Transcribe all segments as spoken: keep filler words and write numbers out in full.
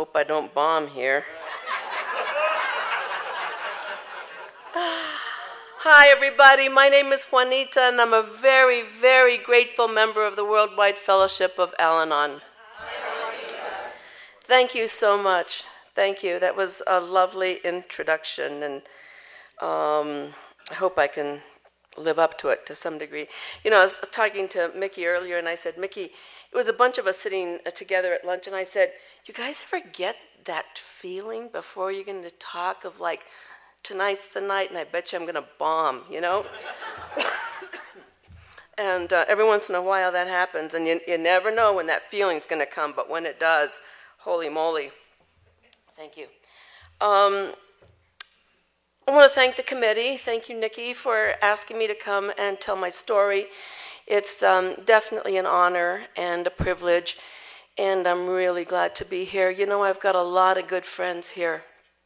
hope I don't bomb here. Hi, everybody. My name is Juanita, and I'm a very, very grateful member of the Worldwide Fellowship of Al-Anon. Thank you so much. Thank you. That was a lovely introduction, and um, I hope I can live up to it to some degree. You know, I was talking to Mickey earlier, and I said, Mickey, it was a bunch of us sitting together at lunch, and I said, you guys ever get that feeling before you're going to talk of like, tonight's the night, and I bet you I'm going to bomb, you know? And uh, every once in a while that happens, and you, you never know when that feeling's going to come, but when it does, holy moly. Thank you. Um, I want to thank the committee. Thank you, Nikki, for asking me to come and tell my story. It's um, definitely an honor and a privilege, and I'm really glad to be here. You know, I've got a lot of good friends here.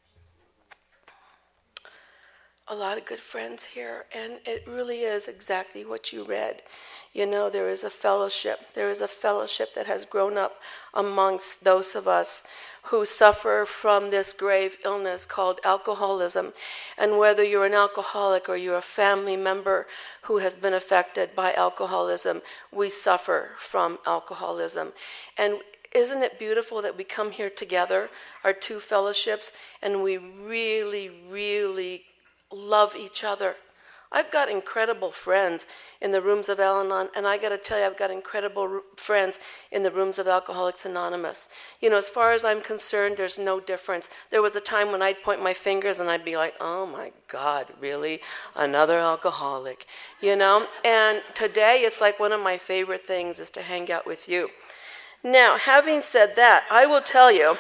A lot of good friends here, and it really is exactly what you read. You know, there is a fellowship. There is a fellowship that has grown up amongst those of us who suffer from this grave illness called alcoholism. And whether you're an alcoholic or you're a family member who has been affected by alcoholism, we suffer from alcoholism. And isn't it beautiful that we come here together, our two fellowships, and we really, really love each other. I've got incredible friends in the rooms of Al-Anon, and I got to tell you, I've got incredible r- friends in the rooms of Alcoholics Anonymous. You know, as far as I'm concerned, there's no difference. There was a time when I'd point my fingers and I'd be like, oh my God, really? Another alcoholic, you know? And today, it's like one of my favorite things is to hang out with you. Now, having said that, I will tell you,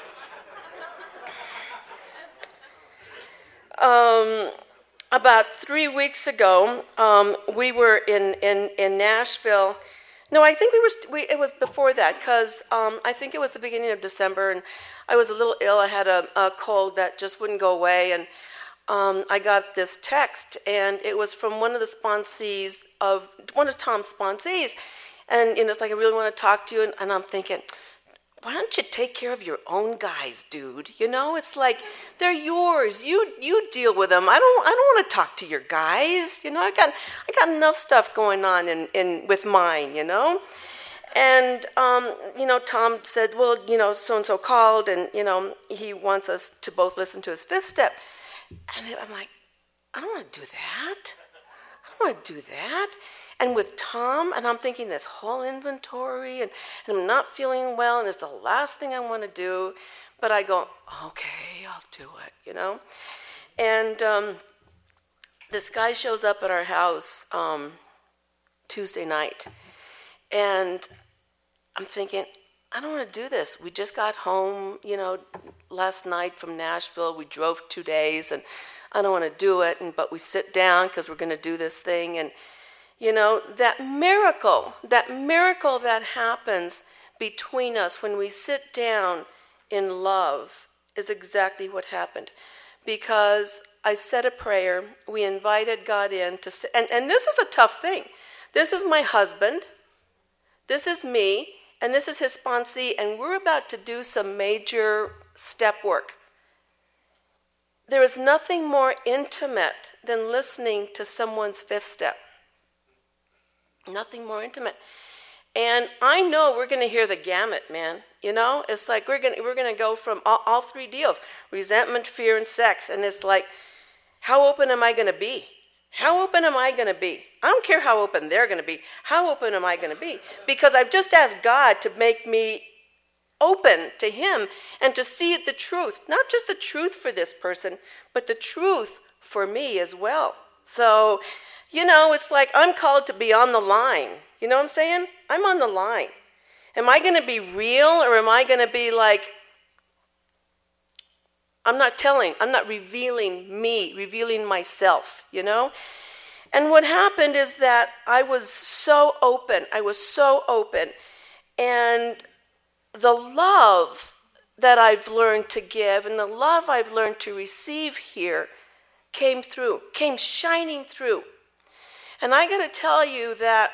um, about three weeks ago, um, we were in, in, in Nashville. No, I think we were. We, it was before that, because um, I think it was the beginning of December, and I was a little ill. I had a, a cold that just wouldn't go away, and um, I got this text, and it was from one of the sponsees of one of Tom's sponsees, and you know, it's like, I really want to talk to you, and, and I'm thinking, why don't you take care of your own guys, dude? You know, it's like, they're yours. You you deal with them. I don't I don't want to talk to your guys. You know, I got I got enough stuff going on in, in with mine, you know? And um, you know, Tom said, well, you know, so and so called, and you know, he wants us to both listen to his fifth step. And I'm like, I don't want to do that. I don't want to do that. And with Tom, and I'm thinking this whole inventory, and, and I'm not feeling well, and it's the last thing I want to do. But I go, okay, I'll do it, you know? And um, this guy shows up at our house um, Tuesday night. And I'm thinking, I don't want to do this. We just got home, you know, last night from Nashville. We drove two days, and I don't want to do it. And but we sit down because we're going to do this thing. And you know, that miracle, that miracle that happens between us when we sit down in love is exactly what happened. Because I said a prayer, we invited God in to sit, and, and this is a tough thing. This is my husband, this is me, and this is his sponsee, and we're about to do some major step work. There is nothing more intimate than listening to someone's fifth step. Nothing more intimate. And I know we're going to hear the gamut, man. You know, it's like we're going we're going to go from all, all three deals, resentment, fear, and sex. And it's like, how open am I going to be? How open am I going to be? I don't care how open they're going to be. How open am I going to be? Because I've just asked God to make me open to him and to see the truth. Not just the truth for this person, but the truth for me as well. So, you know, it's like I'm called to be on the line. You know what I'm saying? I'm on the line. Am I going to be real, or am I going to be like, I'm not telling, I'm not revealing me, revealing myself, you know? And what happened is that I was so open. I was so open. And the love that I've learned to give and the love I've learned to receive here came through, came shining through. And I got to tell you that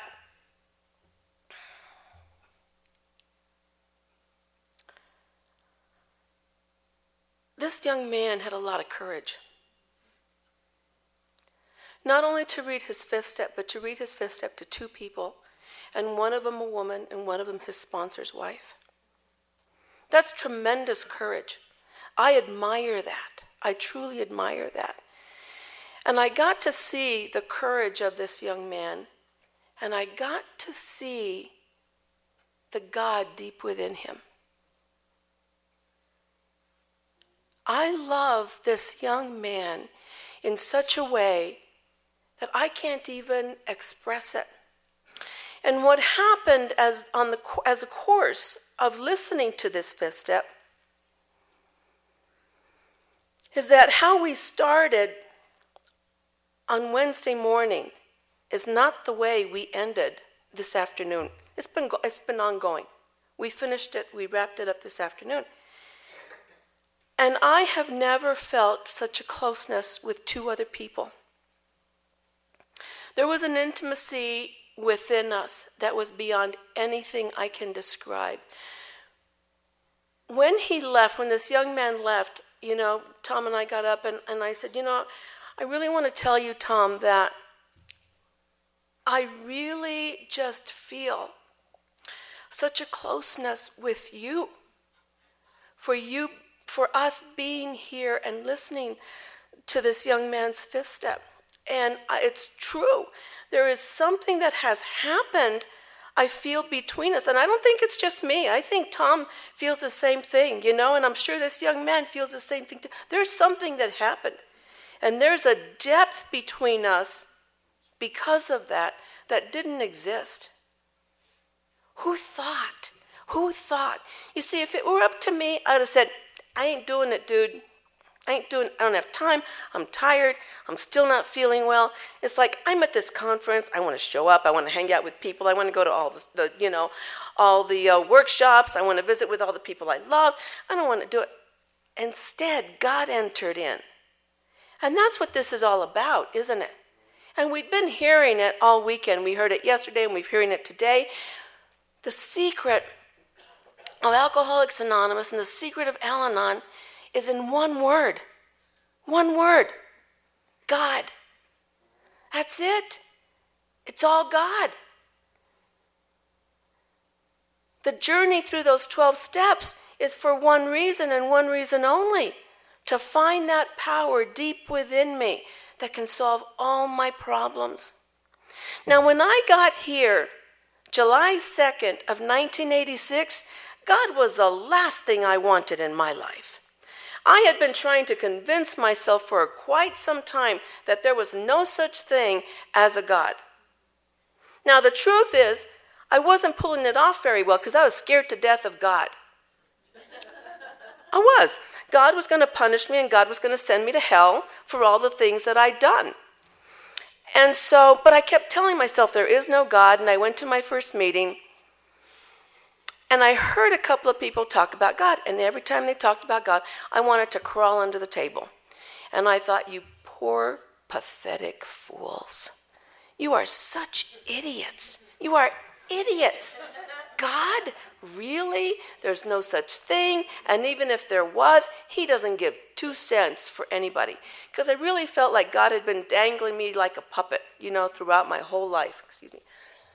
this young man had a lot of courage. Not only to read his fifth step, but to read his fifth step to two people, and one of them a woman, and one of them his sponsor's wife. That's tremendous courage. I admire that. I truly admire that. And I got to see the courage of this young man, and I got to see the God deep within him. I love this young man in such a way that I can't even express it. And what happened as on the as a course of listening to this fifth step is that how we started on Wednesday morning is not the way we ended this afternoon. It's been it's been ongoing. We finished it, we wrapped it up this afternoon. And I have never felt such a closeness with two other people. There was an intimacy within us that was beyond anything I can describe. When he left, when this young man left, you know, Tom and I got up and, and I said, you know, I really want to tell you, Tom, that I really just feel such a closeness with you. For you, for us being here and listening to this young man's fifth step. And it's true. There is something that has happened, I feel, between us. And I don't think it's just me. I think Tom feels the same thing, you know, and I'm sure this young man feels the same thing too. There's something that happened. And there's a depth between us because of that that didn't exist. Who thought? Who thought? You see, if it were up to me, I would have said, I ain't doing it, dude. I ain't doing, I don't have time, I'm tired, I'm still not feeling well. It's like, I'm at this conference, I want to show up, I want to hang out with people, I want to go to all the, the you know, all the uh, workshops, I want to visit with all the people I love, I don't want to do it. Instead, God entered in. And that's what this is all about, isn't it? And we've been hearing it all weekend. We heard it yesterday and we're hearing it today. The secret of Alcoholics Anonymous and the secret of Al-Anon is in one word. One word. God. That's it. It's all God. The journey through those twelve steps is for one reason and one reason only. To find that power deep within me that can solve all my problems. Now, when I got here, July second of nineteen eighty-six, God was the last thing I wanted in my life. I had been trying to convince myself for quite some time that there was no such thing as a God. Now, the truth is, I wasn't pulling it off very well because I was scared to death of God. I was. God was going to punish me and God was going to send me to hell for all the things that I'd done. And so, but I kept telling myself there is no God, and I went to my first meeting and I heard a couple of people talk about God, and every time they talked about God, I wanted to crawl under the table. And I thought, you poor, pathetic fools. You are such idiots. You are idiots. God? Really? There's no such thing. And even if there was, he doesn't give two cents for anybody. Because I really felt like God had been dangling me like a puppet, you know, throughout my whole life. Excuse me.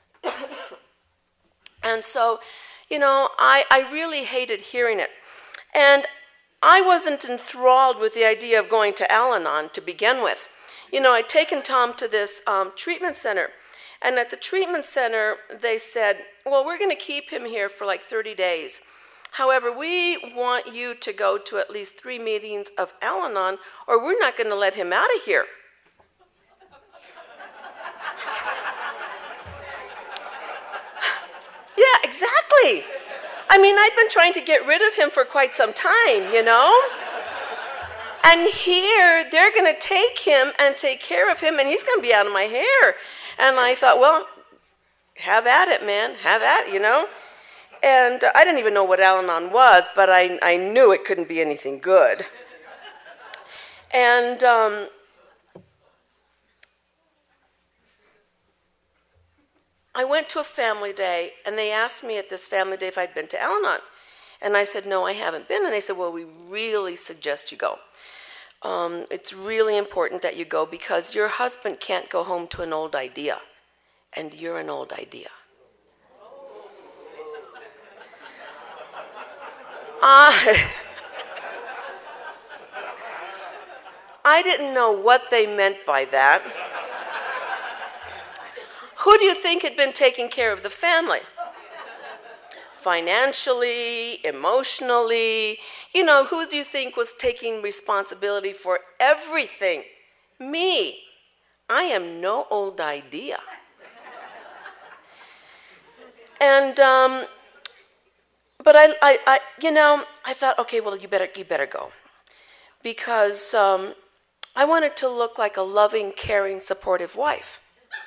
And so, you know, I, I really hated hearing it. And I wasn't enthralled with the idea of going to Al-Anon to begin with. You know, I'd taken Tom to this um, treatment center. And at the treatment center, they said, well, we're going to keep him here for like thirty days. However, we want you to go to at least three meetings of Al-Anon, or we're not going to let him out of here. Yeah, exactly. I mean, I'd been trying to get rid of him for quite some time, you know? And here, they're going to take him and take care of him, and he's going to be out of my hair. And I thought, well, have at it, man. Have at it, you know? And uh, I didn't even know what Al-Anon was, but I, I knew it couldn't be anything good. And um, I went to a family day, and they asked me at this family day if I'd been to Al-Anon. And I said, no, I haven't been. And they said, well, we really suggest you go. Um, it's really important that you go because your husband can't go home to an old idea, and you're an old idea. Uh, I didn't know what they meant by that. Who do you think had been taking care of the family? Financially, emotionally, you know, who do you think was taking responsibility for everything? Me. I am no old idea. And, um, but I, I, I, you know, I thought, okay, well, you better, you better go. Because um, I wanted to look like a loving, caring, supportive wife.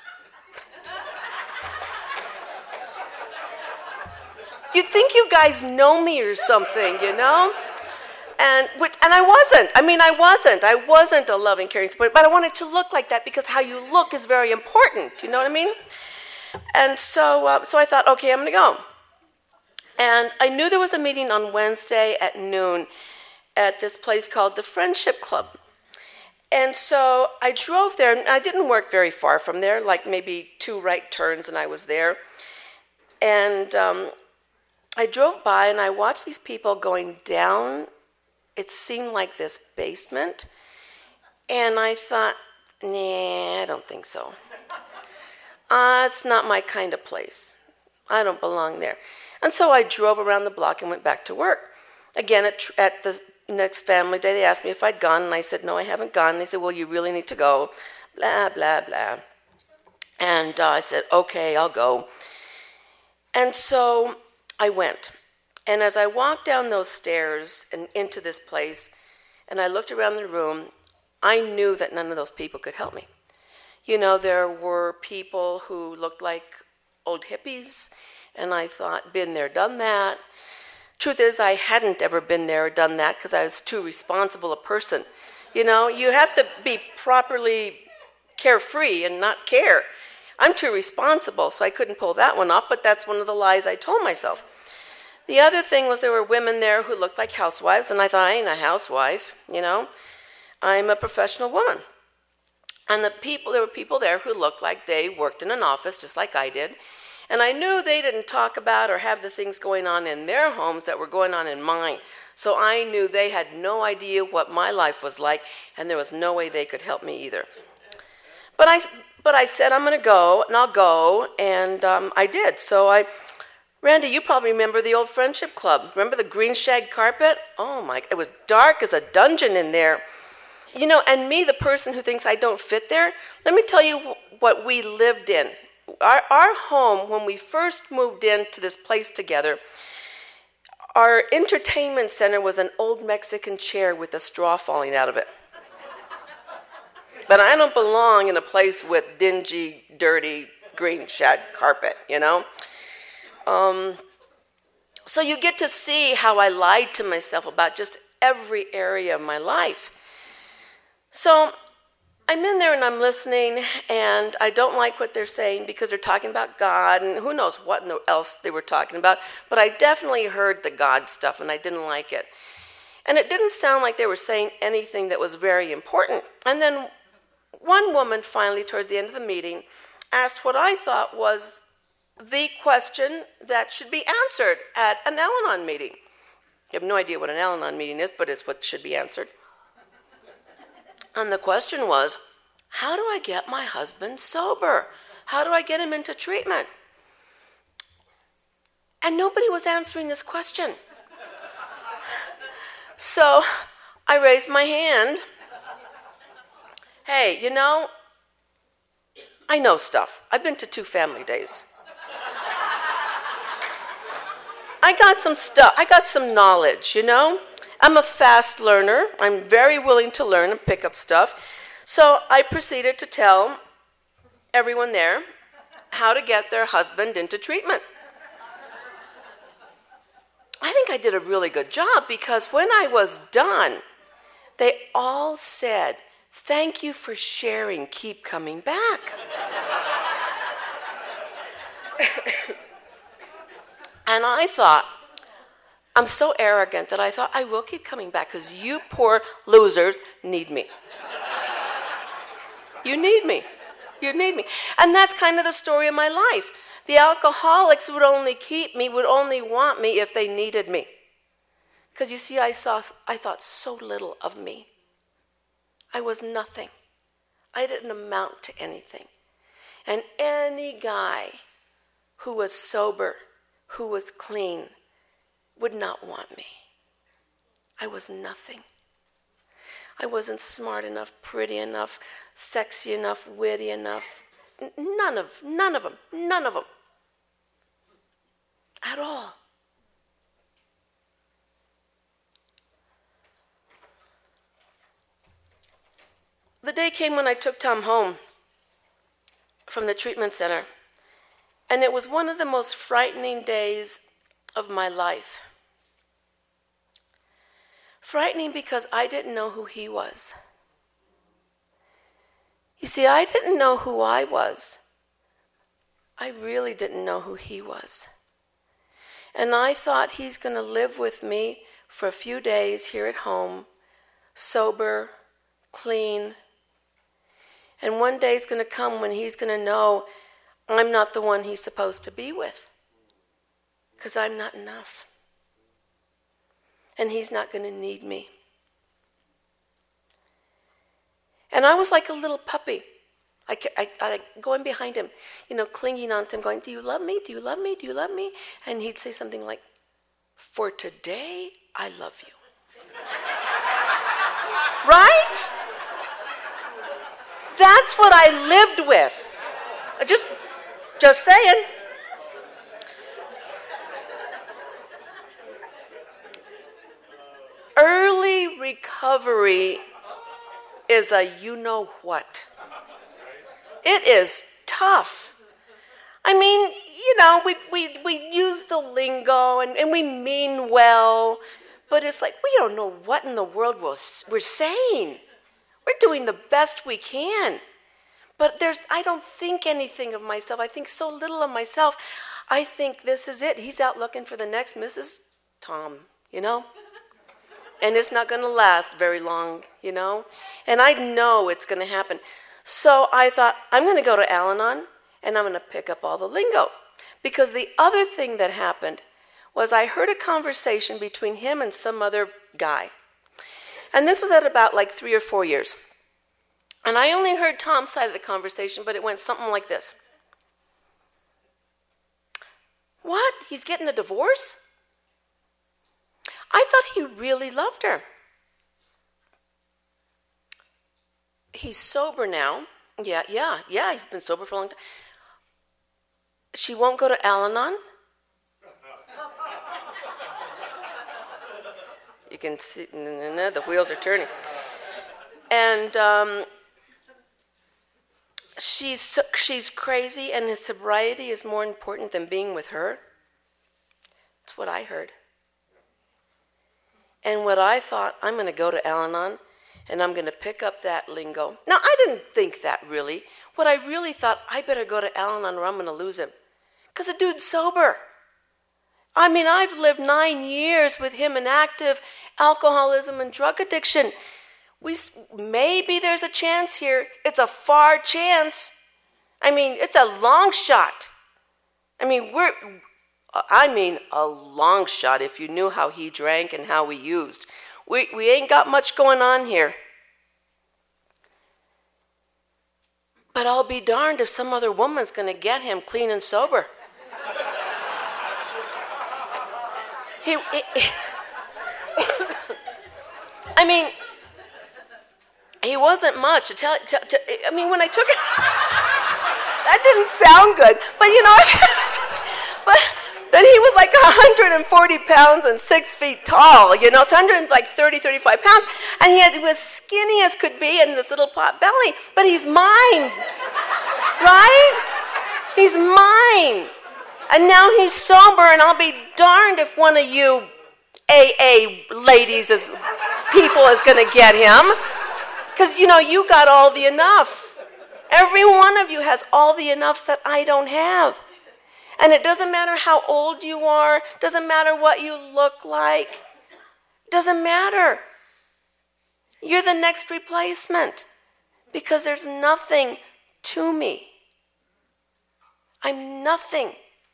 You'd think you guys know me or something, you know? And which, and I wasn't. I mean, I wasn't. I wasn't a loving, caring support, but I wanted to look like that because how you look is very important. You know what I mean? And so, uh, so I thought, okay, I'm going to go. And I knew there was a meeting on Wednesday at noon at this place called the Friendship Club. And so I drove there, and I didn't work very far from there, like maybe two right turns, and I was there. And um, I drove by and I watched these people going down, it seemed like this basement, and I thought, nah, I don't think so. Uh, it's not my kind of place. I don't belong there. And so I drove around the block and went back to work. Again, at, at the next family day, they asked me if I'd gone, and I said, no, I haven't gone. And they said, well, you really need to go, blah, blah, blah. And uh, I said, okay, I'll go. And so I went, and as I walked down those stairs and into this place, and I looked around the room, I knew that none of those people could help me. You know, there were people who looked like old hippies, and I thought, been there, done that. Truth is, I hadn't ever been there or done that because I was too responsible a person. You know, you have to be properly carefree and not care. I'm too responsible, so I couldn't pull that one off, but that's one of the lies I told myself. The other thing was there were women there who looked like housewives, and I thought, I ain't a housewife, you know. I'm a professional woman. And the people, there were people there who looked like they worked in an office, just like I did. And I knew they didn't talk about or have the things going on in their homes that were going on in mine. So I knew they had no idea what my life was like, and there was no way they could help me either. But I... But I said, I'm going to go, and I'll go, and um, I did. So I, Randy, you probably remember the old Friendship Club. Remember the green shag carpet? Oh, my, it was dark as a dungeon in there. You know, and me, the person who thinks I don't fit there, let me tell you what we lived in. Our, our home, when we first moved into this place together, our entertainment center was an old Mexican chair with a straw falling out of it. But I don't belong in a place with dingy, dirty, green shag carpet, you know? Um, so you get to see how I lied to myself about just every area of my life. So I'm in there and I'm listening, and I don't like what they're saying because they're talking about God, and who knows what else they were talking about. But I definitely heard the God stuff, and I didn't like it. And it didn't sound like they were saying anything that was very important. And then one woman finally, towards the end of the meeting, asked what I thought was the question that should be answered at an Al-Anon meeting. You have no idea what an Al-Anon meeting is, but it's what should be answered. And the question was, how do I get my husband sober? How do I get him into treatment? And nobody was answering this question. So I raised my hand. Hey, you know, I know stuff. I've been to two family days. I got some stuff. I got some knowledge, you know. I'm a fast learner. I'm very willing to learn and pick up stuff. So I proceeded to tell everyone there how to get their husband into treatment. I think I did a really good job because when I was done, they all said, thank you for sharing. Keep coming back. And I thought, I'm so arrogant that I thought, I will keep coming back because you poor losers need me. You need me. You need me. And that's kind of the story of my life. The alcoholics would only keep me, would only want me if they needed me. Because you see, I saw, I thought so little of me. I was nothing. I didn't amount to anything. And any guy who was sober, who was clean, would not want me. I was nothing. I wasn't smart enough, pretty enough, sexy enough, witty enough. N- none of, none of them, none of them. At all. The day came when I took Tom home from the treatment center, and it was one of the most frightening days of my life. Frightening because I didn't know who he was. You see, I didn't know who I was. I really didn't know who he was. And I thought he's going to live with me for a few days here at home, sober, clean. And one day is going to come when he's going to know I'm not the one he's supposed to be with, because I'm not enough. And he's not going to need me. And I was like a little puppy. I, I, I going behind him, you know, clinging on to him, going, do you love me? Do you love me? Do you love me? And he'd say something like, for today, I love you. Right? That's what I lived with. Just, just saying. Early recovery is a you-know-what. It is tough. I mean, you know, we, we, we use the lingo and, and we mean well, but it's like we don't know what in the world we're, we're saying. We're doing the best we can. But there's, I don't think anything of myself. I think so little of myself. I think this is it. He's out looking for the next Missus Tom, you know? And it's not going to last very long, you know? And I know it's going to happen. So I thought, I'm going to go to Al-Anon, and I'm going to pick up all the lingo. Because the other thing that happened was I heard a conversation between him and some other guy. And this was at about like three or four years. And I only heard Tom's side of the conversation, but it went something like this. What? He's getting a divorce? I thought he really loved her. He's sober now. Yeah, yeah, yeah, he's been sober for a long time. She won't go to Al-Anon? You can see, the wheels are turning. And um, she's she's crazy, and his sobriety is more important than being with her. That's what I heard. And what I thought, I'm going to go to Al-Anon, and I'm going to pick up that lingo. Now, I didn't think that really. What I really thought, I better go to Al-Anon or I'm going to lose him. Because the dude's sober. I mean, I've lived nine years with him in active alcoholism and drug addiction. We maybe there's a chance here. It's a far chance. I mean, it's a long shot. I mean, we're... I mean, a long shot if you knew how he drank and how he used. We we ain't got much going on here. But I'll be darned if some other woman's going to get him clean and sober. he, he, he I mean, he wasn't much. To tell, to, to, I mean, when I took it, that didn't sound good. But you know, but. Then he was like one hundred forty pounds and six feet tall, you know, it's one hundred thirty, thirty-five pounds. And he, had, he was skinny as could be and this little pot belly. But he's mine, right? He's mine. And now he's sober, and I'll be darned if one of you A A ladies, is, people is going to get him. Because, you know, you got all the enoughs. Every one of you has all the enoughs that I don't have. And it doesn't matter how old you are, doesn't matter what you look like, doesn't matter. You're the next replacement because there's nothing to me. I'm nothing.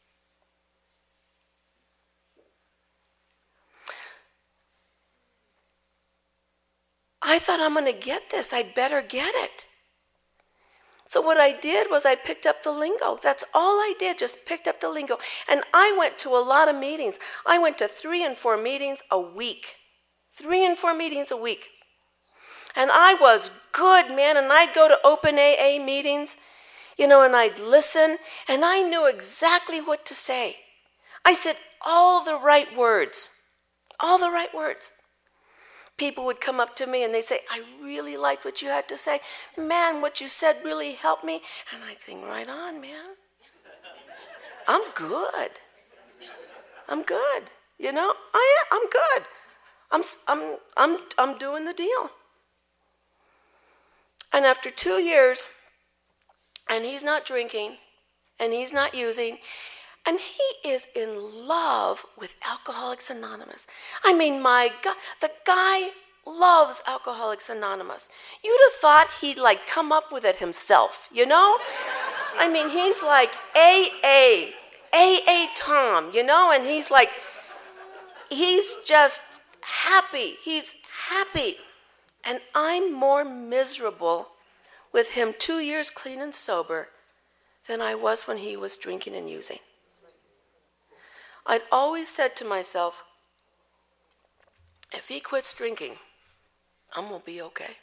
I thought, I'm going to get this. I better get it. So what I did was I picked up the lingo. That's all I did, just picked up the lingo. And I went to a lot of meetings. I went to three and four meetings a week. Three and four meetings a week. And I was good, man. And I'd go to open A A meetings, you know, and I'd listen. And I knew exactly what to say. I said all the right words. All the right words. People would come up to me and they'd say, I really liked what you had to say. Man, what you said really helped me. And I think, right on, man. I'm good. I'm good. You know, I am. I'm good. I'm, I'm, I'm, I'm doing the deal. And after two years, and he's not drinking, and he's not using, and he is in love with Alcoholics Anonymous. I mean, my God, the guy loves Alcoholics Anonymous. You'd have thought he'd like come up with it himself, you know? I mean, he's like A A, A A Tom, you know? And he's like, he's just happy. He's happy. And I'm more miserable with him two years clean and sober than I was when he was drinking and using. I'd always said to myself, if he quits drinking, I'm going to be okay.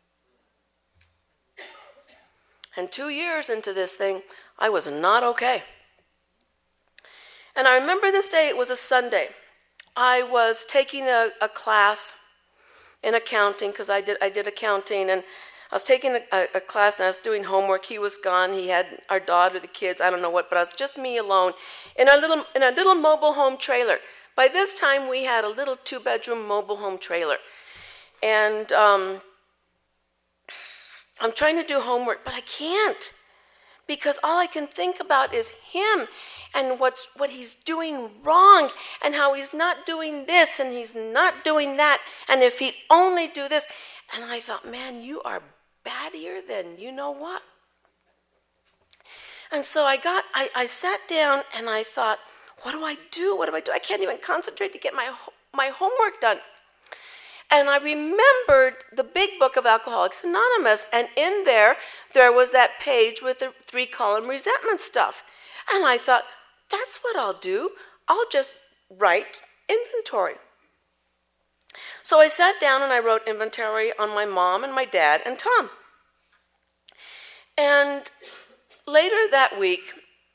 And two years into this thing, I was not okay. And I remember this day, it was a Sunday. I was taking a, a class in accounting, because I did I did accounting, and I was taking a, a, a class, and I was doing homework. He was gone. He had our daughter, the kids, I don't know what, but I was just me alone in a little in a little mobile home trailer. By this time, we had a little two-bedroom mobile home trailer. And um, I'm trying to do homework, but I can't, because all I can think about is him and what's what he's doing wrong, and how he's not doing this and he's not doing that, and if he'd only do this. And I thought, man, you are battier than you know what. And so I got, I, I sat down and I thought, what do I do? What do I do? I can't even concentrate to get my my homework done. And I remembered the big book of Alcoholics Anonymous, and in there, there was that page with the three-column resentment stuff. And I thought, that's what I'll do. I'll just write inventory. So I sat down and I wrote inventory on my mom and my dad and Tom. And later that week,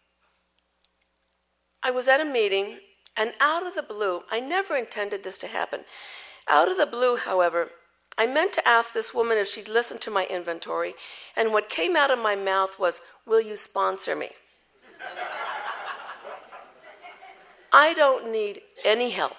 I was at a meeting, and out of the blue, I never intended this to happen. Out of the blue, however, I meant to ask this woman if she'd listen to my inventory, and what came out of my mouth was, will you sponsor me? I don't need any help.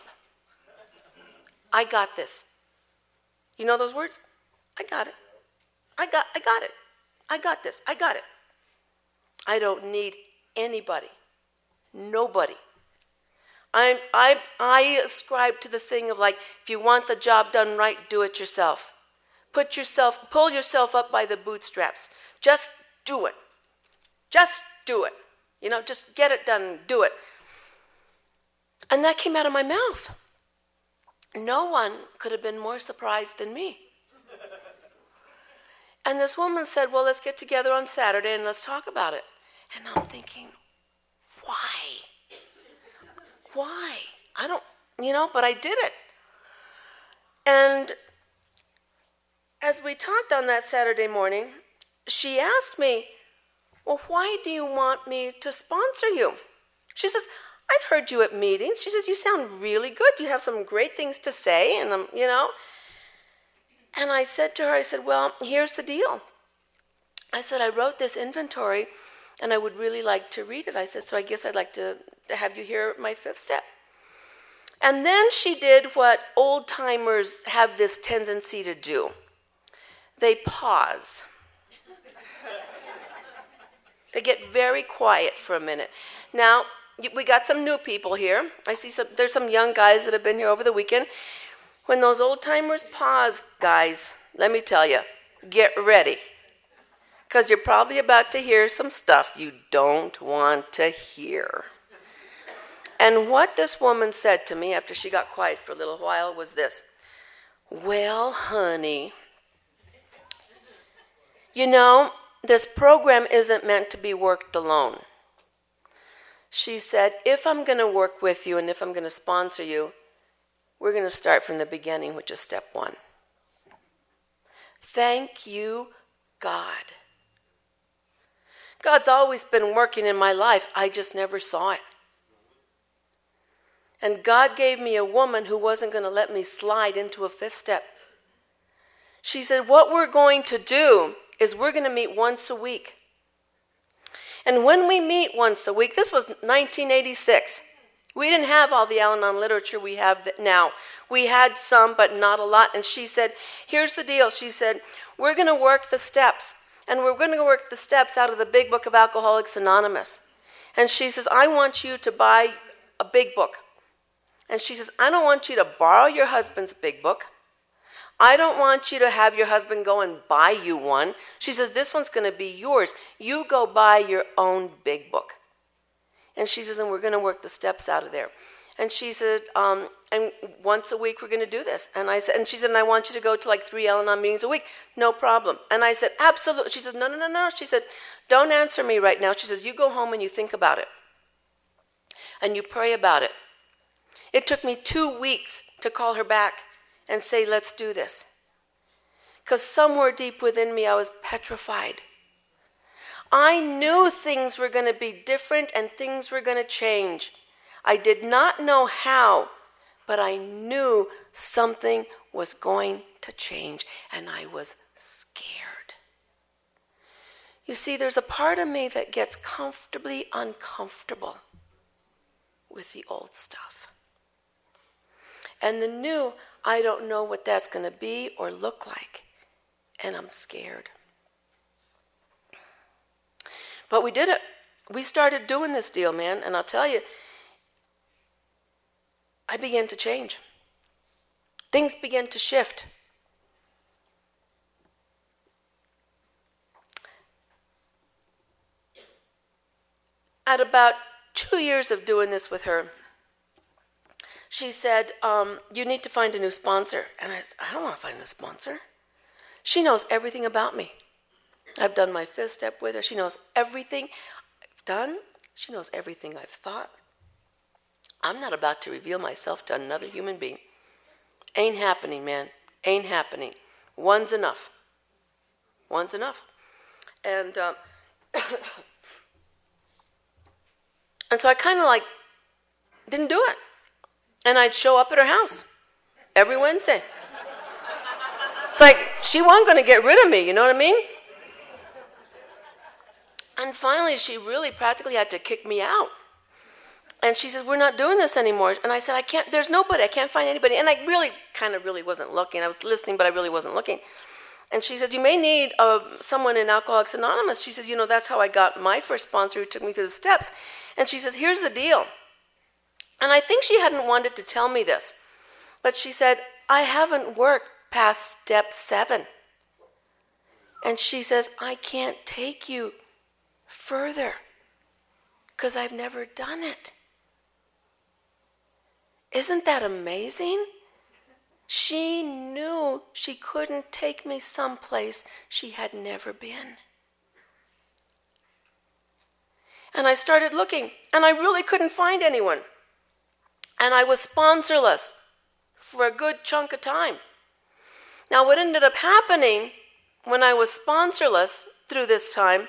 I got this. You know those words? I got it. I got I got it. I got this. I got it. I don't need anybody. Nobody. I I I ascribe to the thing of, like, if you want the job done right, do it yourself. Put yourself, pull yourself up by the bootstraps. Just do it. Just do it. You know, just get it done, do it. And that came out of my mouth. No one could have been more surprised than me. And this woman said, well, let's get together on Saturday and let's talk about it. And I'm thinking, why? Why? I don't, you know, but I did it. And as we talked on that Saturday morning, she asked me, well, why do you want me to sponsor you? She says, I've heard you at meetings. She says, you sound really good. You have some great things to say, and um, you know. And I said to her, I said, well, here's the deal. I said, I wrote this inventory, and I would really like to read it. I said, so I guess I'd like to, to have you hear my fifth step. And then she did what old-timers have this tendency to do. They pause. They get very quiet for a minute. Now, we got some new people here. I see some, there's some young guys that have been here over the weekend. When those old timers pause, guys, let me tell you, get ready. Because you're probably about to hear some stuff you don't want to hear. And what this woman said to me after she got quiet for a little while was this. Well, honey, you know, this program isn't meant to be worked alone. She said, if I'm going to work with you and if I'm going to sponsor you, we're going to start from the beginning, which is step one. Thank you, God. God's always been working in my life. I just never saw it. And God gave me a woman who wasn't going to let me slide into a fifth step. She said, what we're going to do is we're going to meet once a week. And when we meet once a week, this was nineteen eighty-six. We didn't have all the Al-Anon literature we have now. We had some, but not a lot. And she said, here's the deal. She said, we're going to work the steps. And we're going to work the steps out of the big book of Alcoholics Anonymous. And she says, I want you to buy a big book. And she says, I don't want you to borrow your husband's big book. I don't want you to have your husband go and buy you one. She says, this one's going to be yours. You go buy your own big book. And she says, and we're going to work the steps out of there. And she said, um, and once a week we're going to do this. And I said, and she said, and I want you to go to like three Al-Anon meetings a week. No problem. And I said, absolutely. She says, no, no, no, no. She said, don't answer me right now. She says, you go home and you think about it. And you pray about it. It took me two weeks to call her back and say, let's do this. Because somewhere deep within me, I was petrified. I knew things were going to be different and things were going to change. I did not know how, but I knew something was going to change, and I was scared. You see, there's a part of me that gets comfortably uncomfortable with the old stuff. And the new, I don't know what that's going to be or look like, and I'm scared. But we did it. We started doing this deal, man, and I'll tell you, I began to change. Things began to shift. At about two years of doing this with her, she said, um, you need to find a new sponsor. And I said, I don't want to find a sponsor. She knows everything about me. I've done my fifth step with her. She knows everything I've done. She knows everything I've thought. I'm not about to reveal myself to another human being. Ain't happening, man. Ain't happening. One's enough. One's enough. And um, and so I kind of like didn't do it. And I'd show up at her house every Wednesday. It's like she wasn't going to get rid of me, you know what I mean? And finally, she really practically had to kick me out. And she says, we're not doing this anymore. And I said, I can't, there's nobody, I can't find anybody. And I really, kind of really wasn't looking. I was listening, but I really wasn't looking. And she says, you may need uh, someone in Alcoholics Anonymous. She says, you know, that's how I got my first sponsor who took me through the steps. And she says, here's the deal. And I think she hadn't wanted to tell me this. But she said, I haven't worked past step seven. And she says, I can't take you further because I've never done it. Isn't that amazing? She knew she couldn't take me someplace she had never been. And I started looking, and I really couldn't find anyone. And I was sponsorless for a good chunk of time. Now, what ended up happening when I was sponsorless through this time,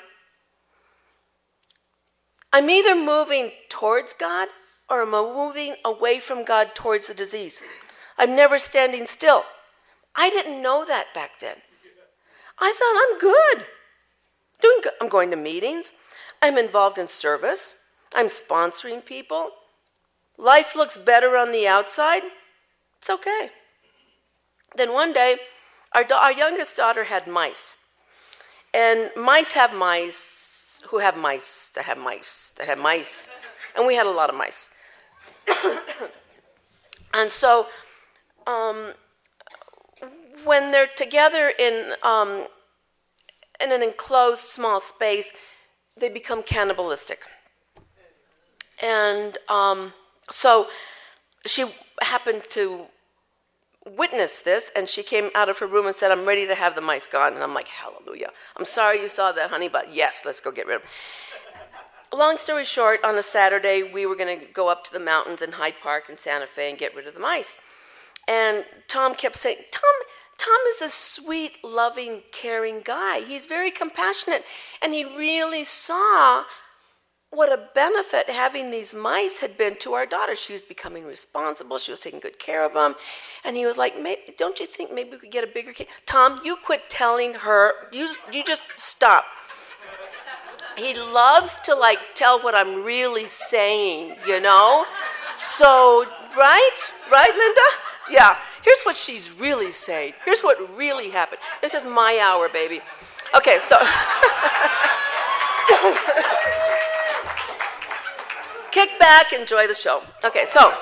I'm either moving towards God or I'm moving away from God towards the disease. I'm never standing still. I didn't know that back then. I thought, I'm good. Doing good. I'm going to meetings. I'm involved in service. I'm sponsoring people. Life looks better on the outside. It's okay. Then one day, our, da- our youngest daughter had mice. And mice have mice who have mice that have mice that have mice. and we had a lot of mice. And so um, when they're together in, um, in an enclosed small space, they become cannibalistic. And um, so she happened to witness this, and she came out of her room and said, I'm ready to have the mice gone. And I'm like, hallelujah. I'm sorry you saw that, honey, but yes, let's go get rid of them. Long story short, on a Saturday, we were going to go up to the mountains in Hyde Park in Santa Fe and get rid of the mice. And Tom kept saying, Tom, Tom is a sweet, loving, caring guy. He's very compassionate. And he really saw what a benefit having these mice had been to our daughter. She was becoming responsible. She was taking good care of them. And he was like, maybe, don't you think maybe we could get a bigger cage? Tom, you quit telling her. You, you just stop. He loves to, like, tell what I'm really saying, you know? So, right? Right, Linda? Yeah. Here's what she's really saying. Here's what really happened. This is my hour, baby. Okay, so... Kick back, enjoy the show. Okay, so...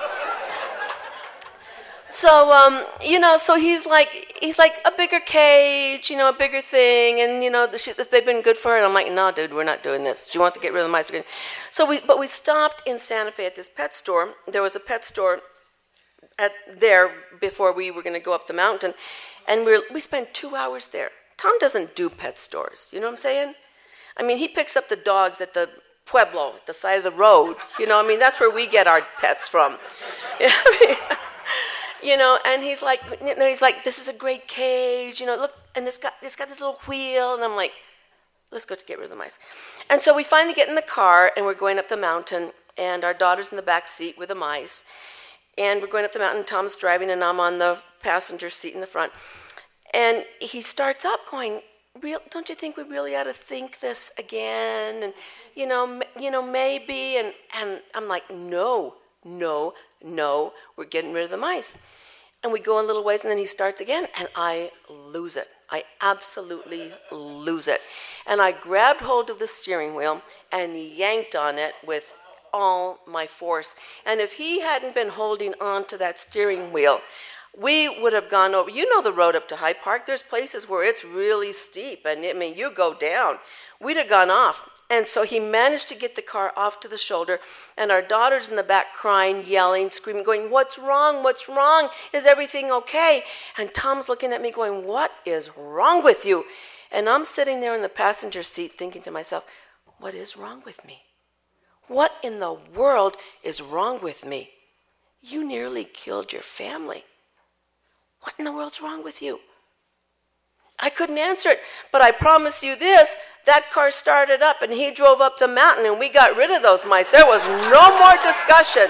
So, um, you know, so he's like, he's like a bigger cage, you know, a bigger thing, and, you know, the, she, they've been good for her. And I'm like, no, dude, we're not doing this. She wants to get rid of the mice. So we, but we stopped in Santa Fe at this pet store. There was a pet store at there before we were going to go up the mountain, and we we spent two hours there. Tom doesn't do pet stores, you know what I'm saying? I mean, he picks up the dogs at the Pueblo, at the side of the road. You know, I mean, that's where we get our pets from. You know what I mean? You know, and he's like, you know, he's like, this is a great cage, you know, look, and it's got, it's got this little wheel, and I'm like, let's go to get rid of the mice. And so we finally get in the car, and we're going up the mountain, and our daughter's in the back seat with the mice, and we're going up the mountain, Tom's driving, and I'm on the passenger seat in the front, and he starts up going, Real, don't you think we really ought to think this again, and, you know, m- you know, maybe, and, and I'm like, no, no, no, we're getting rid of the mice. And we go a little ways, and then he starts again, and I lose it. I absolutely lose it. And I grabbed hold of the steering wheel and yanked on it with all my force. And if he hadn't been holding on to that steering wheel, we would have gone over. You know the road up to Hyde Park. There's places where it's really steep, and I mean, you go down. We'd have gone off. And so he managed to get the car off to the shoulder, and our daughter's in the back crying, yelling, screaming, going, what's wrong? What's wrong? Is everything okay? And Tom's looking at me going, what is wrong with you? And I'm sitting there in the passenger seat thinking to myself, what is wrong with me? What in the world is wrong with me? You nearly killed your family. What in the world's wrong with you? I couldn't answer it, but I promise you this, that car started up and he drove up the mountain and we got rid of those mice. There was no more discussion.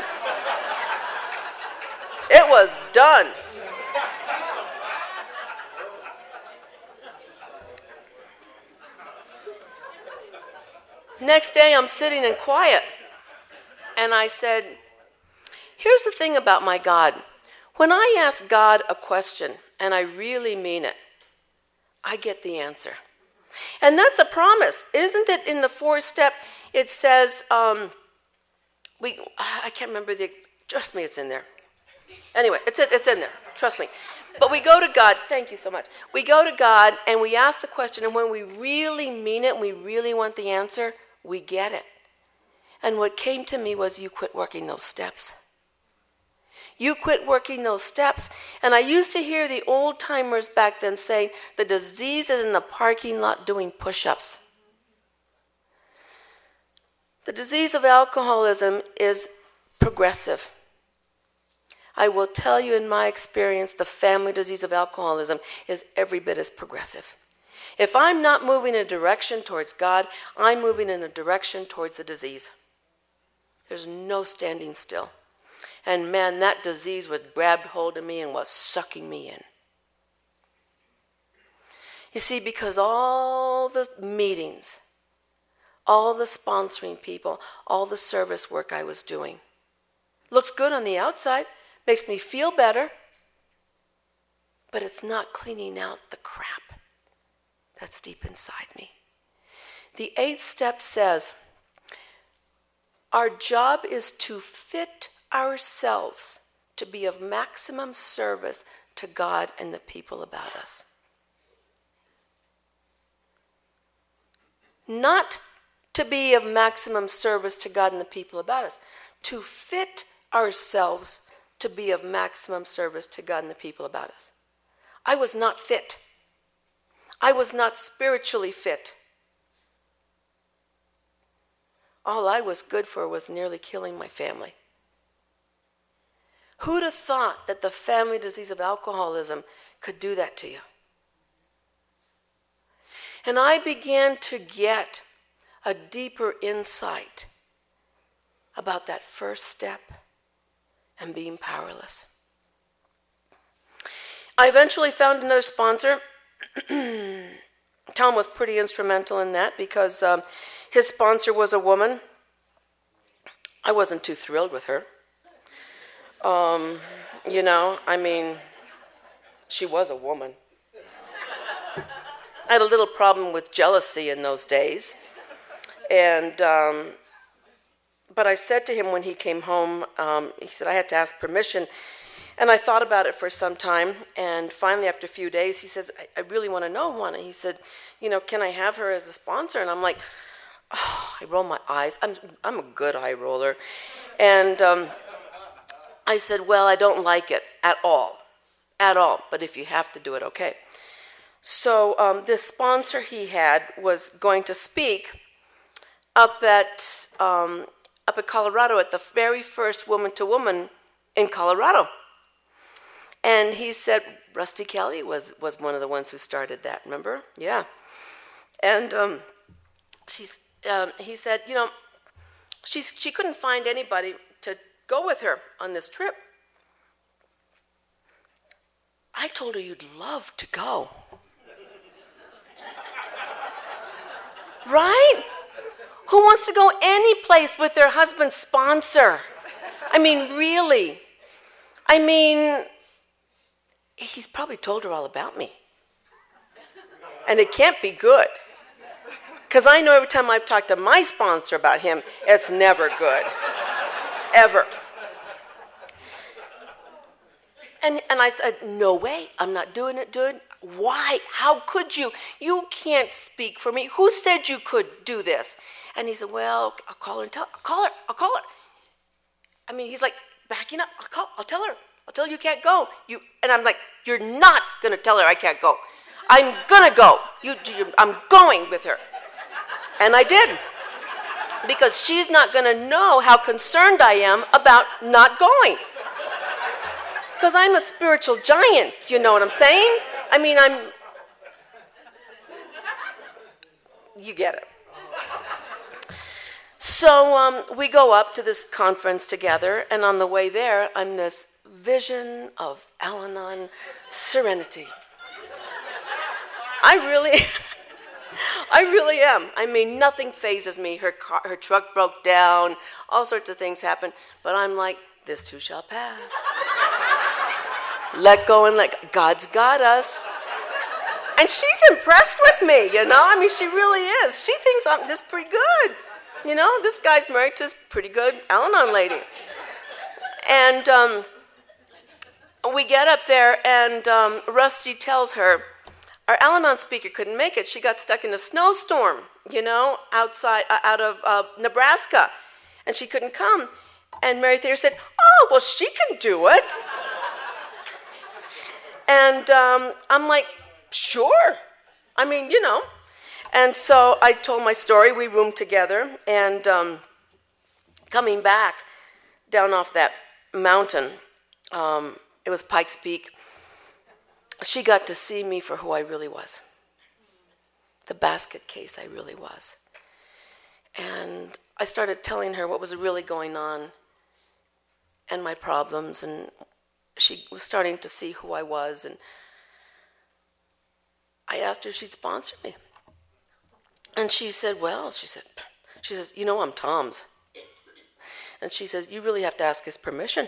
It was done. Next day I'm sitting in quiet and I said, here's the thing about my God. When I ask God a question and I really mean it, I get the answer. And that's a promise. Isn't it in the fourth step, it says, um, we, I can't remember the, trust me, it's in there. Anyway, it's, it's in there, trust me. But we go to God, thank you so much. We go to God and we ask the question, and when we really mean it and we really want the answer, we get it. And what came to me was, you quit working those steps. You quit working those steps. And I used to hear the old timers back then saying, the disease is in the parking lot doing push-ups. The disease of alcoholism is progressive. I will tell you, in my experience, the family disease of alcoholism is every bit as progressive. If I'm not moving in a direction towards God, I'm moving in a direction towards the disease. There's no standing still. And man, that disease was grabbed hold of me and was sucking me in. You see, because all the meetings, all the sponsoring people, all the service work I was doing, looks good on the outside, makes me feel better, but it's not cleaning out the crap that's deep inside me. The eighth step says, Our job is to fit ourselves to be of maximum service to God and the people about us. Not to be of maximum service to God and the people about us. To fit ourselves to be of maximum service to God and the people about us. I was not fit. I was not spiritually fit. All I was good for was nearly killing my family. Who'd have thought that the family disease of alcoholism could do that to you? And I began to get a deeper insight about that first step and being powerless. I eventually found another sponsor. Tom was pretty instrumental in that because um, his sponsor was a woman. I wasn't too thrilled with her. Um, you know, I mean, she was a woman. I had a little problem with jealousy in those days. And, um, but I said to him when he came home, um, he said I had to ask permission. And I thought about it for some time. And finally, after a few days, he says, I, I really want to know, Juana. He said, you know, can I have her as a sponsor? And I'm like, oh, I roll my eyes. I'm, I'm a good eye roller. And um, I said, well, I don't like it at all, at all. But if you have to do it, okay. So um, this sponsor he had was going to speak up at um, up at Colorado at the very first Woman to Woman in Colorado. And he said, Rusty Kelly was, was one of the ones who started that, remember? Yeah. And um, she's, um, he said, you know, she's, she couldn't find anybody to go with her on this trip. I told her you'd love to go. Right? Who wants to go any place with their husband's sponsor? I mean, really. I mean, he's probably told her all about me. And it can't be good. Because I know every time I've talked to my sponsor about him, it's never good. Ever. And, and I said, no way, I'm not doing it, dude. Why? How could you? You can't speak for me. Who said you could do this? And he said, well, I'll call her and tell I'll call her. I'll call her. I mean, he's like backing up. I'll call. I'll tell her. I'll tell her you can't go. You and I'm like, you're not gonna tell her I can't go. I'm gonna go. You, you I'm going with her. And I did. Because she's not gonna know how concerned I am about not going. Because I'm a spiritual giant, you know what I'm saying? I mean, I'm... You get it. So um, we go up to this conference together, and on the way there, I'm this vision of Al-Anon serenity. I really... I really am. I mean, nothing phases me. Her car, her truck broke down. All sorts of things happen. But I'm like, this too shall pass. Let go and let... God's got us. And she's impressed with me, you know? I mean, she really is. She thinks I'm just pretty good. You know, this guy's married to this pretty good Al-Anon lady. And um, we get up there, and um, Rusty tells her, our Al-Anon speaker couldn't make it. She got stuck in a snowstorm, you know, outside, uh, out of uh, Nebraska. And she couldn't come. And Mary Thayer said, oh, well, she can do it. And um, I'm like, sure. I mean, you know. And so I told my story. We roomed together. And um, coming back down off that mountain, um, it was Pikes Peak, she got to see me for who I really was. The basket case I really was. And I started telling her what was really going on and my problems, and she was starting to see who I was, and I asked her if she'd sponsor me. And she said, well, she said, she says, you know I'm Tom's. And she says, you really have to ask his permission.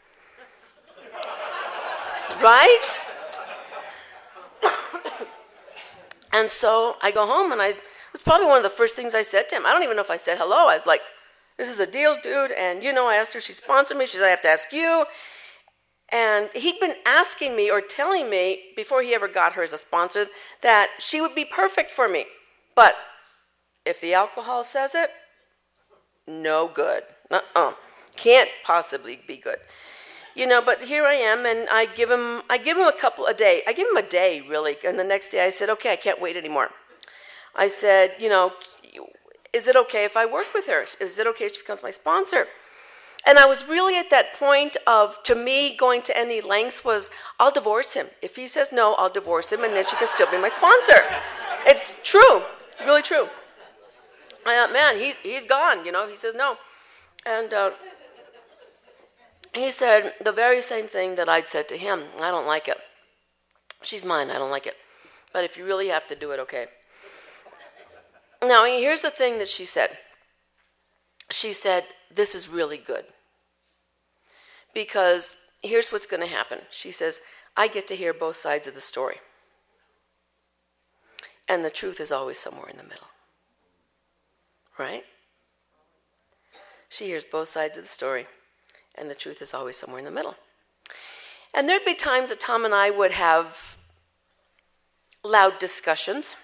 Right? And so I go home, and I it was probably one of the first things I said to him. I don't even know if I said hello. I was like, This is the deal, dude. And, you know, I asked her, she sponsored me. She said, I have to ask you. And he'd been asking me or telling me before he ever got her as a sponsor that she would be perfect for me. But if the alcohol says it, no good. Uh-uh. Can't possibly be good. You know, but here I am, and I give him I give him a couple a day. I give him a day, really. And the next day I said, okay, I can't wait anymore. I said, you know, is it okay if I work with her? Is it okay if she becomes my sponsor? And I was really at that point of, to me, going to any lengths was, I'll divorce him. If he says no, I'll divorce him, and then she can still be my sponsor. It's true, really true. I thought, man, he's he's gone, you know, he says no. And uh, he said the very same thing that I'd said to him. I don't like it. She's mine, I don't like it. But if you really have to do it, okay. Now, here's the thing that she said. She said, this is really good. Because here's what's going to happen. She says, I get to hear both sides of the story. And the truth is always somewhere in the middle. Right? She hears both sides of the story. And the truth is always somewhere in the middle. And there'd be times that Tom and I would have loud discussions.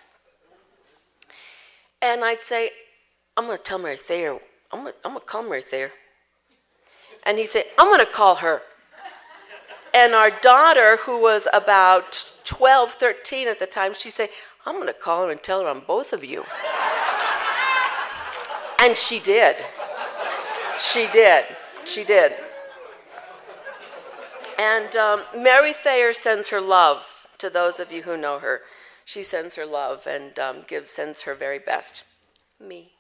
And I'd say, I'm going to tell Mary Thayer, I'm going I'm to call Mary Thayer. And he'd say, I'm going to call her. And our daughter, who was about twelve, thirteen at the time, she'd say, I'm going to call her and tell her I'm both of you. And she did. She did. She did. And um, Mary Thayer sends her love to those of you who know her. She sends her love and um, gives sends her very best. Me.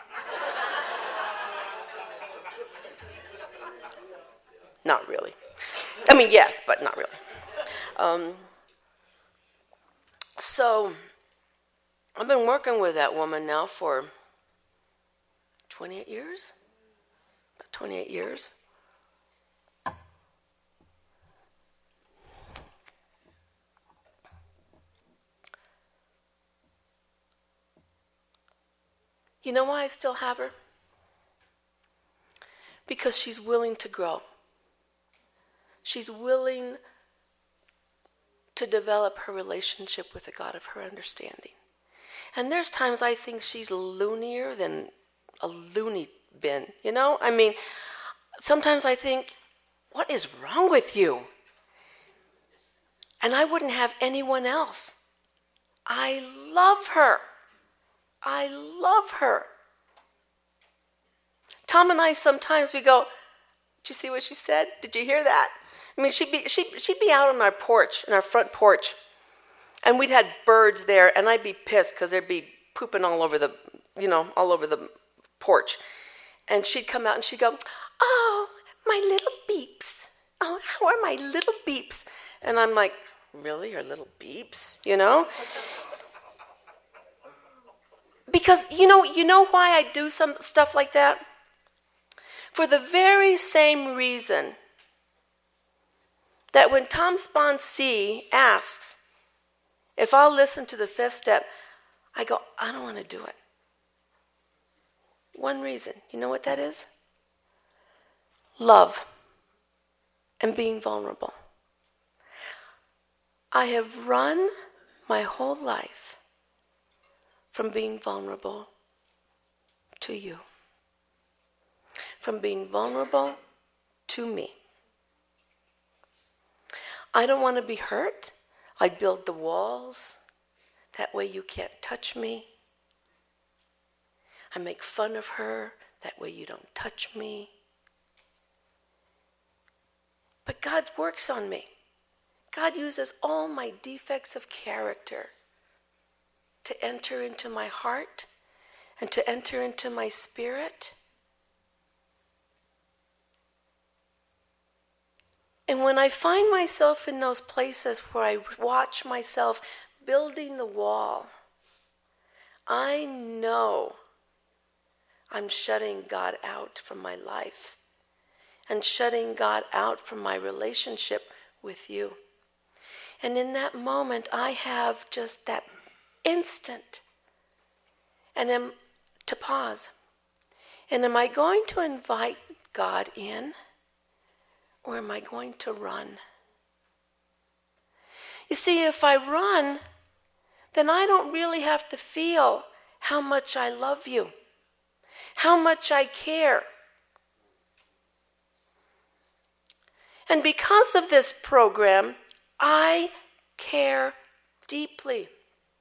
Not really. I mean, yes, but not really. Um, so, I've been working with that woman now for twenty-eight years? About twenty-eight years. You know why I still have her? Because she's willing to grow. She's willing to develop her relationship with the God of her understanding. And there's times I think she's loonier than a loony bin, you know? I mean, sometimes I think, what is wrong with you? And I wouldn't have anyone else. I love her. I love her. Tom and I sometimes we go, did you see what she said? Did you hear that? I mean, she'd be she'd, she'd be out on our porch, on our front porch, and we'd had birds there, and I'd be pissed because there'd be pooping all over the, you know, all over the porch. And she'd come out and she'd go, oh, my little beeps. Oh, how are my little beeps? And I'm like, really, your little beeps, you know? Because, you know, you know why I do some stuff like that? For the very same reason that when Tom Sponsee asks if I'll listen to the fifth step, I go, I don't want to do it. One reason. You know what that is? Love and being vulnerable. I have run my whole life from being vulnerable to you. From being vulnerable to me. I don't want to be hurt. I build the walls. That way you can't touch me. I make fun of her. That way you don't touch me. But God works on me. God uses all my defects of character to enter into my heart and to enter into my spirit. And when I find myself in those places where I watch myself building the wall, I know I'm shutting God out from my life and shutting God out from my relationship with you. And in that moment, I have just that instant and am to pause And am I going to invite God in, or am I going to run? You see, if I run, then I don't really have to feel how much I love you, how much I care. And because of this program, I care deeply.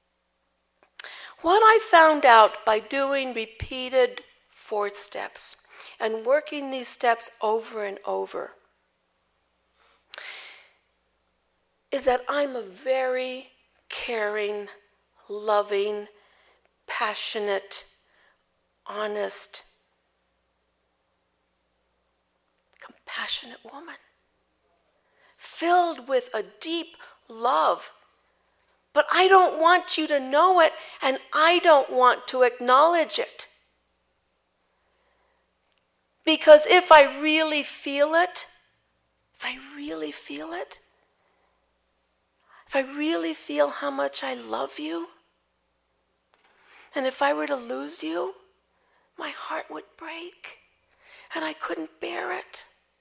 What I found out by doing repeated fourth steps and working these steps over and over is that I'm a very caring, loving, passionate, honest, compassionate woman, filled with a deep love. But I don't want you to know it, and I don't want to acknowledge it. Because if I really feel it, if I really feel it, if I really feel how much I love you, and if I were to lose you, my heart would break, and I couldn't bear it.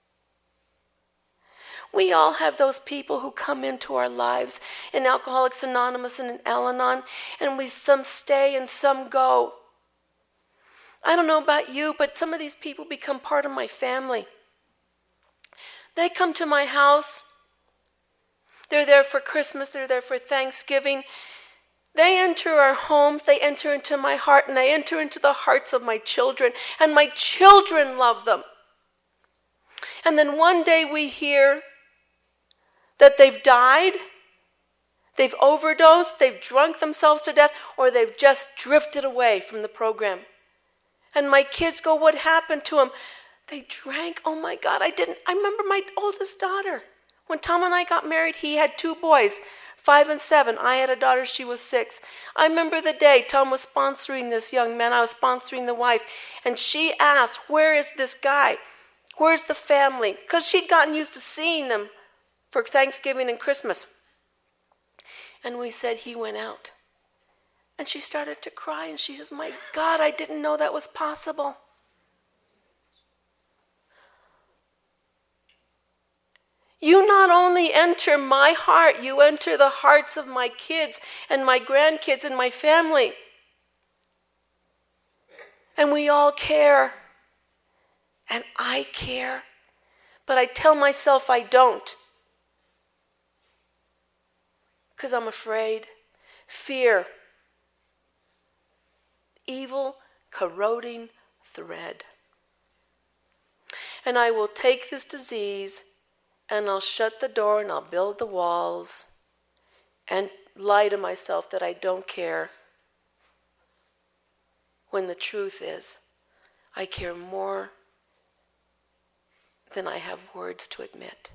We all have those people who come into our lives in Alcoholics Anonymous and in Al-Anon, and we some stay and some go. I don't know about you, but some of these people become part of my family. They come to my house. They're there for Christmas. They're there for Thanksgiving. They enter our homes. They enter into my heart, and they enter into the hearts of my children, and my children love them. And then one day we hear that they've died, they've overdosed, they've drunk themselves to death, or they've just drifted away from the program. And my kids go, what happened to them? They drank. Oh my God, I didn't. I remember my oldest daughter. When Tom and I got married, he had two boys, five and seven. I had a daughter, she was six. I remember the day Tom was sponsoring this young man. I was sponsoring the wife. And she asked, where is this guy? Where's the family? Because she'd gotten used to seeing them for Thanksgiving and Christmas. And we said, he went out. And she started to cry, and she says, my God, I didn't know that was possible. You not only enter my heart, you enter the hearts of my kids and my grandkids and my family. And we all care. And I care. But I tell myself I don't. Because I'm afraid. Fear. Evil, corroding thread. And I will take this disease, and I'll shut the door, and I'll build the walls, and lie to myself that I don't care. When the truth is, I care more than I have words to admit.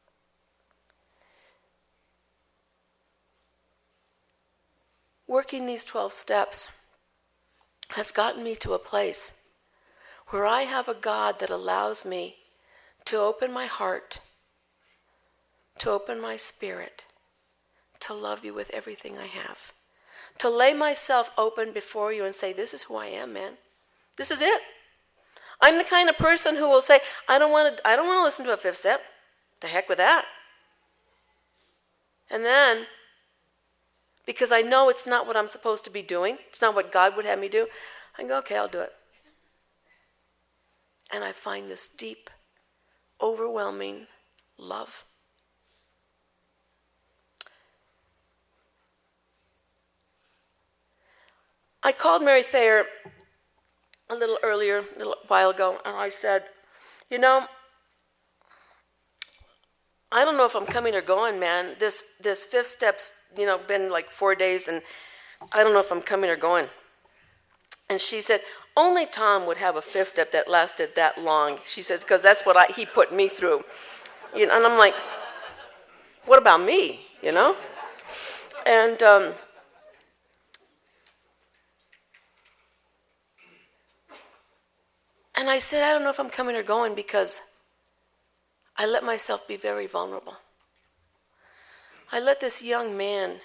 Working these twelve steps has gotten me to a place where I have a God that allows me to open my heart, to open my spirit, to love you with everything I have, to lay myself open before you and say, this is who I am, man. This is it. I'm the kind of person who will say, I don't want to I don't want to listen to a fifth step. The heck with that. And then, because I know it's not what I'm supposed to be doing, it's not what God would have me do, I go, okay, I'll do it. And I find this deep, overwhelming love. I called Mary Thayer a little earlier, a little while ago, and I said, you know, I don't know if I'm coming or going, man. This this fifth step's, you know, been like four days, and I don't know if I'm coming or going. And she said, only Tom would have a fifth step that lasted that long. She says, because that's what I, he put me through. You know, and I'm like, what about me, you know? And um, and I said, I don't know if I'm coming or going because I let myself be very vulnerable. I let this young man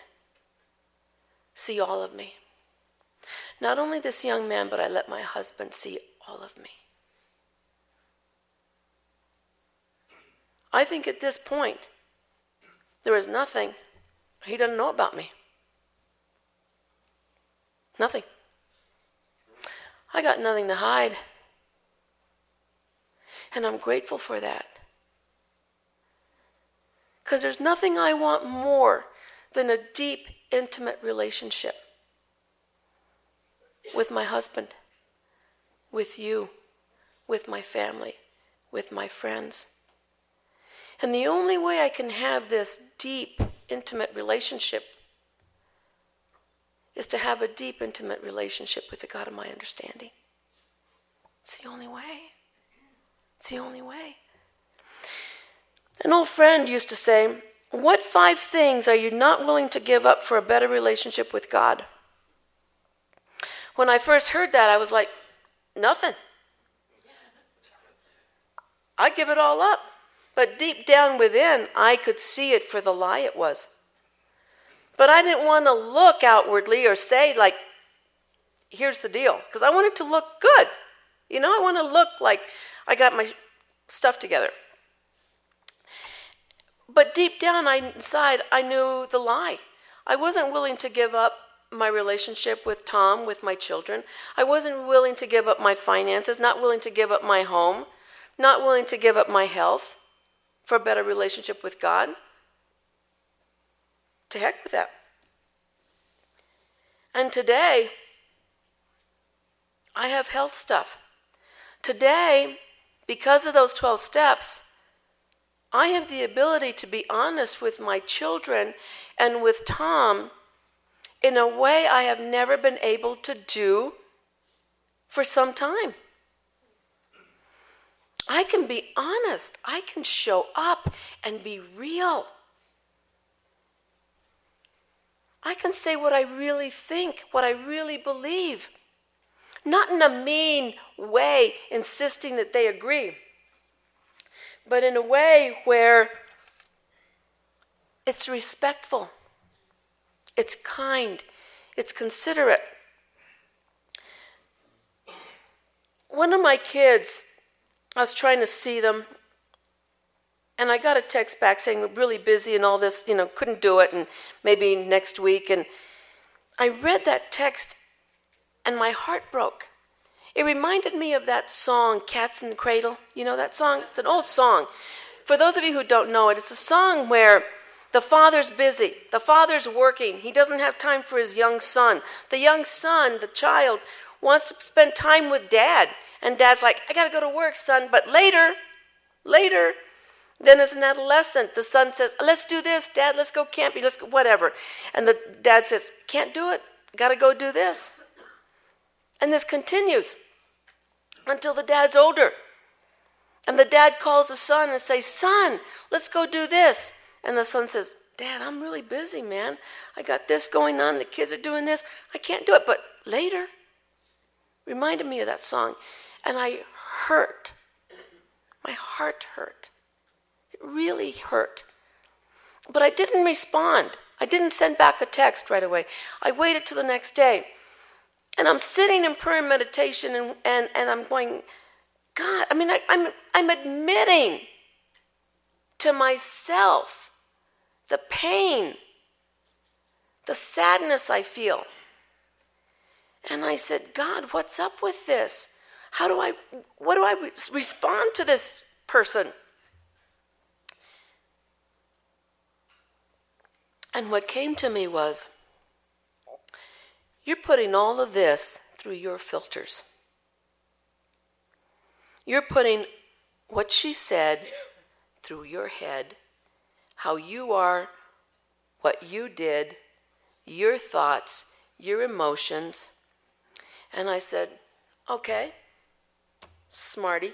see all of me. Not only this young man, but I let my husband see all of me. I think at this point, there is nothing he doesn't know about me. Nothing. I got nothing to hide. And I'm grateful for that. Because there's nothing I want more than a deep, intimate relationship with my husband, with you, with my family, with my friends. And the only way I can have this deep, intimate relationship is to have a deep, intimate relationship with the God of my understanding. It's the only way. It's the only way. An old friend used to say, what five things are you not willing to give up for a better relationship with God? When I first heard that, I was like, nothing. I'd give it all up. But deep down within, I could see it for the lie it was. But I didn't want to look outwardly or say, like, here's the deal. Because I wanted to look good. You know, I want to look like I got my stuff together. But deep down I, inside, I knew the lie. I wasn't willing to give up my relationship with Tom, with my children. I wasn't willing to give up my finances, not willing to give up my home, not willing to give up my health for a better relationship with God. To heck with that. And today, I have health stuff. Today, because of those twelve steps, I have the ability to be honest with my children and with Tom in a way I have never been able to do for some time. I can be honest. I can show up and be real. I can say what I really think, what I really believe. Not in a mean way, insisting that they agree, but in a way where it's respectful, it's kind, it's considerate. One of my kids, I was trying to see them, and I got a text back saying we're really busy and all this, you know, couldn't do it, and maybe next week. And I read that text, and my heart broke. It reminded me of that song, Cats in the Cradle. You know that song? It's an old song. For those of you who don't know it, it's a song where the father's busy. The father's working. He doesn't have time for his young son. The young son, the child, wants to spend time with dad. And dad's like, I got to go to work, son, but later, later. Then as an adolescent, the son says, let's do this, Dad, let's go camping, let's go, whatever. And the dad says, can't do it, got to go do this. And this continues until the dad's older. And the dad calls the son and says, son, let's go do this. And the son says, Dad, I'm really busy, man. I got this going on, the kids are doing this, I can't do it, but later. Reminded me of that song. And I hurt. My heart hurt. It really hurt. But I didn't respond. I didn't send back a text right away. I waited till the next day. And I'm sitting in prayer and meditation, and, and, and I'm going, God, I mean, I, I'm, I'm admitting to myself the pain, the sadness I feel. And I said, God, what's up with this? How do I, what do I re- respond to this person? And what came to me was, you're putting all of this through your filters. You're putting what she said through your head, how you are, what you did, your thoughts, your emotions. And I said, okay, smarty.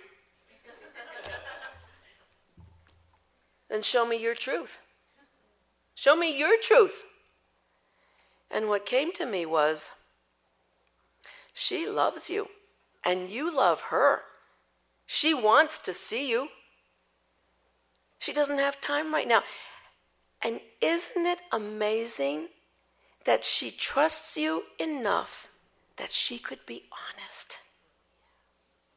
Then show me your truth. Show me your truth. And what came to me was, she loves you, and you love her. She wants to see you. She doesn't have time right now. And isn't it amazing that she trusts you enough that she could be honest?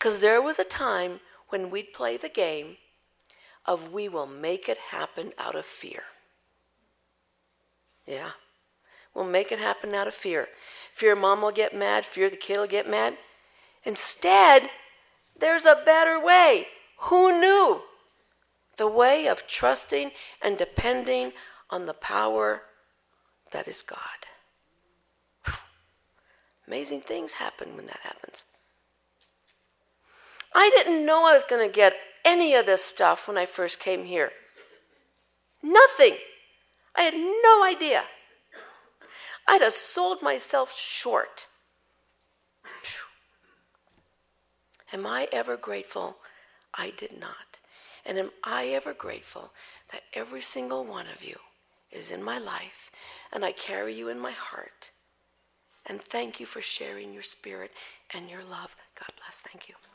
Because there was a time when we'd play the game of we will make it happen out of fear. Yeah. We'll make it happen out of fear. Fear mom will get mad. Fear the kid will get mad. Instead, there's a better way. Who knew? The way of trusting and depending on the power that is God. Whew. Amazing things happen when that happens. I didn't know I was going to get any of this stuff when I first came here. Nothing. I had no idea. I'd have sold myself short. Phew. Am I ever grateful? I did not. And am I ever grateful that every single one of you is in my life and I carry you in my heart? And thank you for sharing your spirit and your love. God bless. Thank you.